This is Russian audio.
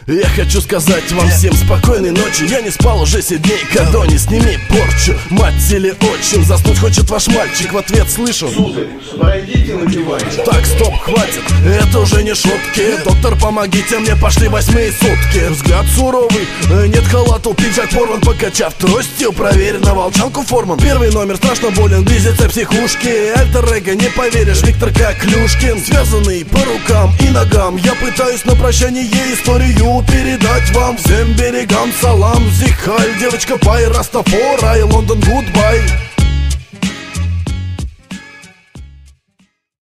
Я хочу сказать вам всем спокойной ночи. Я не спал уже 7 дней, Кадони, сними порчу. Мать или отчим, заснуть хочет ваш мальчик. В ответ слышу: сударь, пройдите, напивайте. Так, стоп, хватит, это уже не шутки. Доктор, помогите мне, пошли 8 сутки. Взгляд суровый, нет халата, пиджак порван. Покачав тростью, проверь на волчанку форман. Первый номер страшно болен, близится психушки. Альтер-эго, не поверишь, Виктор Коклюшкин. Связанный по рукам и ногам, я пытаюсь на прощание историю передать вам. Всем берегам салам, Зихаль, девочка Пай, Растафора и Лондон, гудбай.